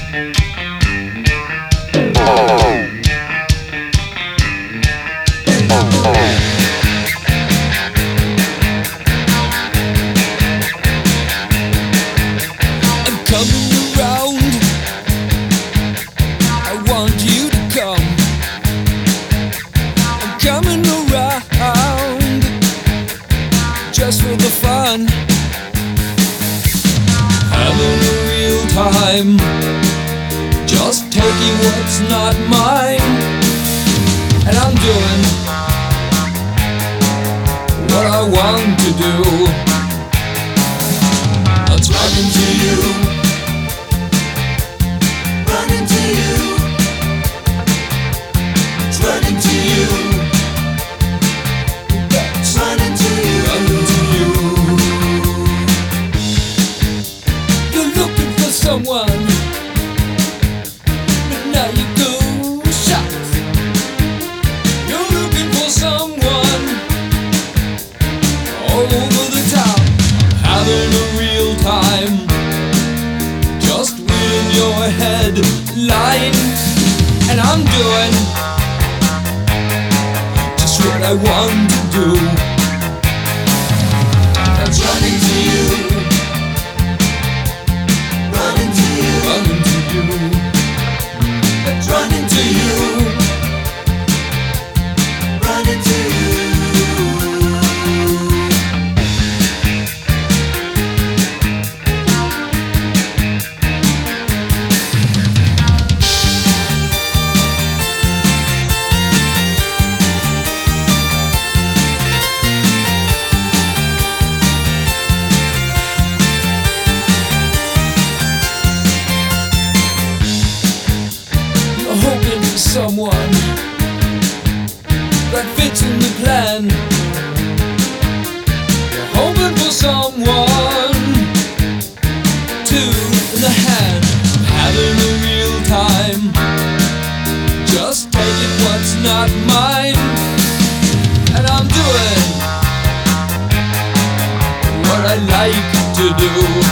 Just for the fun, having a real time, just taking what's not mine. And I'm doing what I want to do. I'm talking to you, running to you, running to you. Someone, but now you go shots. You're looking for someone all over the town, having a real time, just within your head line. And I'm doing just what I want to do. I'm running to you. Running to you, running to you. Hoping for someone that fits in the plan. You're hoping for someone two in the hand, having a real time, just taking what's not mine. And I'm doing what I like to do.